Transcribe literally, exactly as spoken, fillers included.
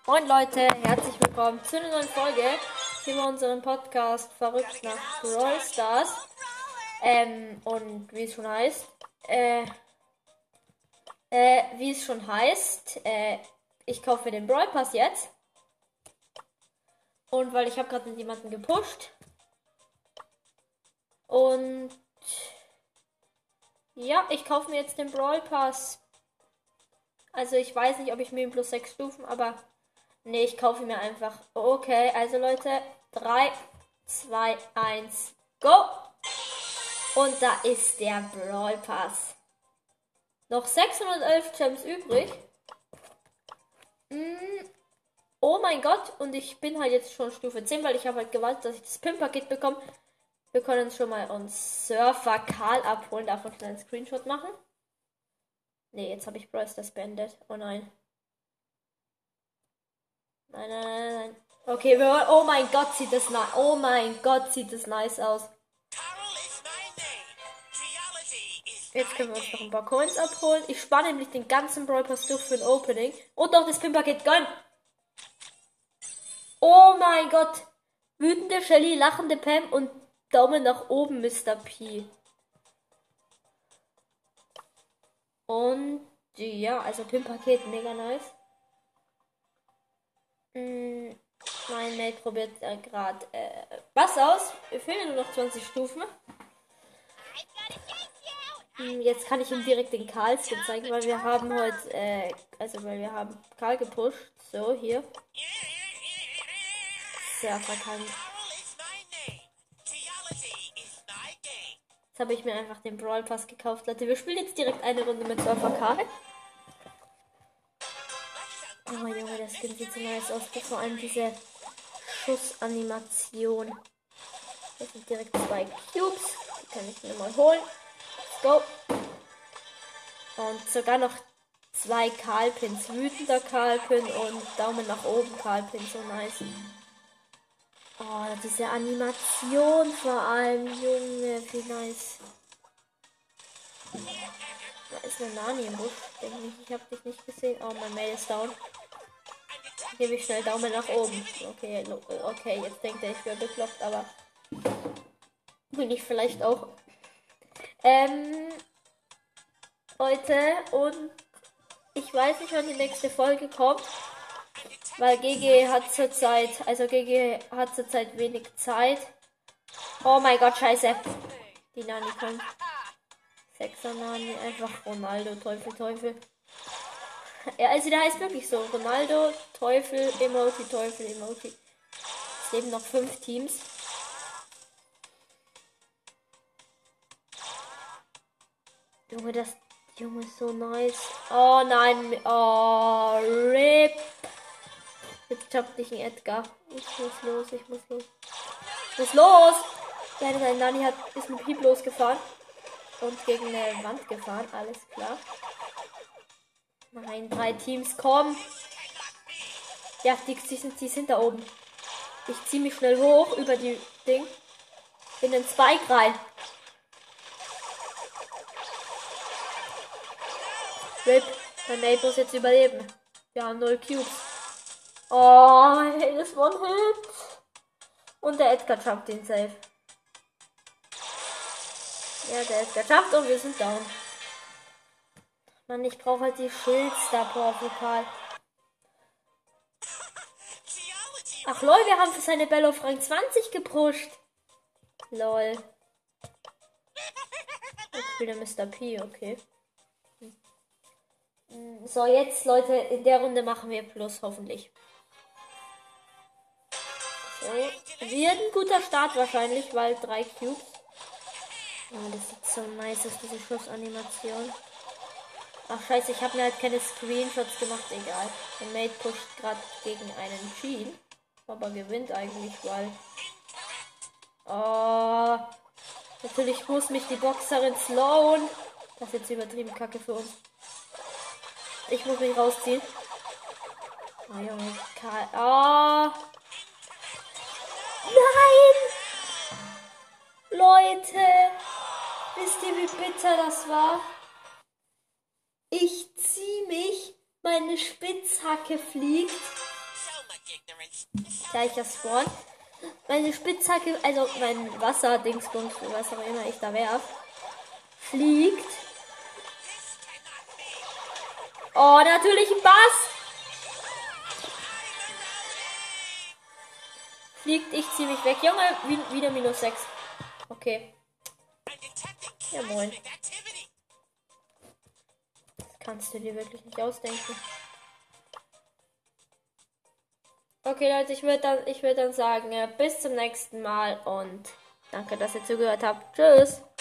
Moin Leute, herzlich willkommen zu einer neuen Folge hier bei unserem Podcast Verrückt nach Brawl Stars. Ähm, und wie es schon heißt, äh, äh, wie es schon heißt, äh, ich kaufe mir den Brawl Pass jetzt. Und weil ich habe gerade mit jemandem gepusht. Und ja, ich kaufe mir jetzt den Brawl Pass. Also ich weiß nicht, ob ich mir ihn plus sechs Stufen, aber nee, ich kaufe mir einfach. Okay, also Leute, drei, zwei, eins, go! Und da ist der Brawl Pass. Noch sechshundertelf Gems übrig. Mm, oh mein Gott, und ich bin halt jetzt schon Stufe zehn, weil ich habe halt gewartet, dass ich das Pin-Paket bekomme. Wir können schon mal uns Surfer Karl abholen, davon schnell einen Screenshot machen. Nee, jetzt habe ich Brawl Stars beendet. Oh nein. Nein, nein, nein, nein. Okay, wir wollen. Oh mein Gott, sieht das nice. Oh mein Gott, sieht das nice aus. Jetzt können wir uns noch ein paar Coins abholen. Ich spare nämlich den ganzen Brawl Pass durch für ein Opening. Und noch das Pin-Paket gönn. Oh mein Gott. Wütende Shelly, lachende Pam und Daumen nach oben, Mister P. Und ja, also Pin-Paket, mega nice. Hm, mein Mate probiert äh, gerade äh, was aus. Wir fehlen nur noch zwanzig Stufen. Hm, jetzt kann ich ihm direkt den Karl zeigen, weil wir haben heute, äh, also weil wir haben Karl gepusht. So, hier. Sehr verkannt. Jetzt habe ich mir einfach den Brawl Pass gekauft, Leute. Wir spielen jetzt direkt eine Runde mit Surfer Karl. Oh Junge, das Skin sieht so nice aus. Vor allem diese Schussanimation. Das sind direkt zwei Cubes. Die kann ich mir mal holen. Let's go. Und sogar noch zwei Karl-Pins. Wütender Karl-Pin und Daumen nach oben Karl-Pin. So nice. Oh, diese Animation vor allem. Junge, wie nice. Da ist eine Nani im Busch. Denke ich, ich habe dich nicht gesehen. Oh, mein Mail ist down. Gebe ich schnell Daumen nach oben. Okay, okay, jetzt denkt er, ich wäre bekloppt, aber bin ich vielleicht auch. Ähm, Leute, und ich weiß nicht, wann die nächste Folge kommt, weil G G hat zurzeit, also G G hat zurzeit wenig Zeit. Oh mein Gott, scheiße. Die Nani kommt. Sechser Nani, einfach Ronaldo, Teufel, Teufel. Ja, also der heißt wirklich so. Ronaldo, Teufel, Emoji, Teufel, Emoji. Es leben noch fünf Teams. Junge, das Junge ist so nice. Oh nein. Oh, RIP. Jetzt schafft dich ein Edgar. Ich muss los, ich muss los. Ich muss los! Ja, nein, Nani hat, ist mit Piep losgefahren. Und gegen eine Wand gefahren, alles klar. Nein, drei Teams, komm. Ja, die, die, sind, die sind da oben. Ich ziehe mich schnell hoch über die Ding. In den Spike rein. Rip, mein Mate muss jetzt überleben. Wir haben null Cubes. Oh, hey, das war ein Hit. Und der Edgar jumpt den safe. Ja, der Edgar jumpt und wir sind down. Mann, ich brauche halt die Schildstar-Pokal. Ach lol, wir haben für seine Belle auf Rang zwanzig gepusht. Lol. Jetzt wieder Mister P, okay. So, jetzt Leute, in der Runde machen wir Plus, hoffentlich. So, wird ein guter Start wahrscheinlich, weil drei Cubes. Oh, das sieht so nice aus, diese Schussanimation. Ach scheiße, ich habe mir halt keine Screenshots gemacht, egal. Der Mate pusht gerade gegen einen Jean. Aber gewinnt eigentlich, weil... Oh, natürlich muss mich die Boxerin slowen. Das ist jetzt übertrieben kacke für uns. Ich muss mich rausziehen. Oh Junge, Karl. Oh. Nein! Leute! Wisst ihr, wie bitter das war? Ich zieh mich, meine Spitzhacke fliegt Gleicher Spawn. Meine Spitzhacke, also mein Wasserdingsbums, was auch immer ich da werf, fliegt. Oh, natürlich ein Bass. Fliegt, ich zieh mich weg. Junge, wie, wieder minus sechs. Okay. Ja, moin. Das kannst du dir wirklich nicht ausdenken. Okay, Leute, ich würde dann, ich würde dann sagen, äh, bis zum nächsten Mal und danke, dass ihr zugehört habt. Tschüss.